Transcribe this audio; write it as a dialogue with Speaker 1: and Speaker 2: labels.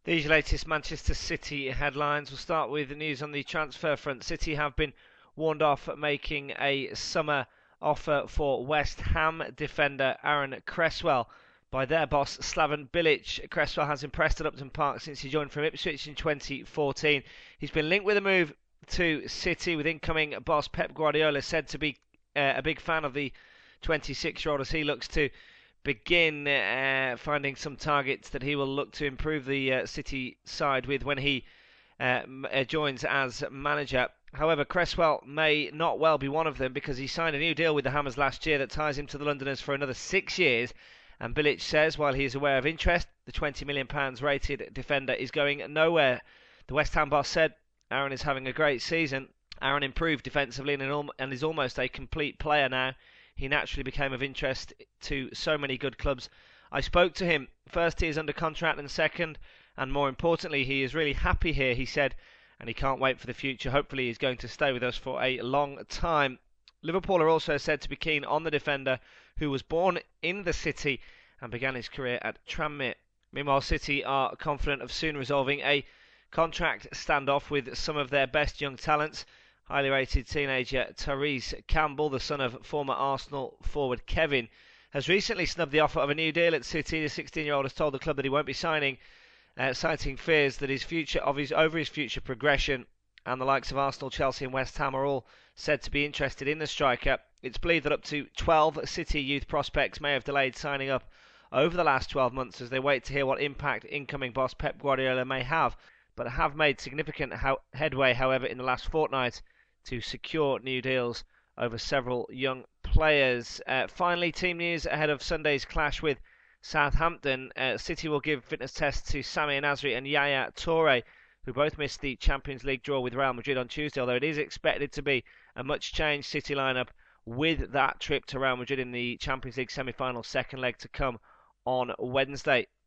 Speaker 1: These latest Manchester City headlines. We'll start with the news on the transfer front. City have been warned off making a summer offer for West Ham defender Aaron Cresswell by their boss Slaven Bilic. Cresswell has impressed at Upton Park since he joined from Ipswich in 2014. He's been linked with a move to City, with incoming boss Pep Guardiola said to be a big fan of the 26-year-old as he looks to begin finding some targets that he will look to improve the City side with when he joins as manager. However, Cresswell may not well be one of them, because he signed a new deal with the Hammers last year that ties him to the Londoners for another 6 years. And Bilic says, while he is aware of interest, the £20 million rated defender is going nowhere. The West Ham boss said Aaron is having a great season. Aaron improved defensively and is almost a complete player now. He naturally became of interest to so many good clubs. I spoke to him. First, he is under contract, and second, and more importantly, he is really happy here, he said, and he can't wait for the future. Hopefully he's going to stay with us for a long time. Liverpool are also said to be keen on the defender, who was born in the city and began his career at Tranmere. Meanwhile, City are confident of soon resolving a contract standoff with some of their best young talents. Highly rated teenager Tyrese Campbell, the son of former Arsenal forward Kevin, has recently snubbed the offer of a new deal at City. The 16-year-old has told the club that he won't be signing, citing fears that his future progression. And the likes of Arsenal, Chelsea and West Ham are all said to be interested in the striker. It's believed that up to 12 City youth prospects may have delayed signing up over the last 12 months as they wait to hear what impact incoming boss Pep Guardiola may have, but have made significant headway, however, in the last fortnight to secure new deals over several young players. Finally, team news ahead of Sunday's clash with Southampton. City will give fitness tests to Sami Nasri and Yaya Toure, who both missed the Champions League draw with Real Madrid on Tuesday, although it is expected to be a much changed City lineup with that trip to Real Madrid in the Champions League semi-final second leg to come on Wednesday.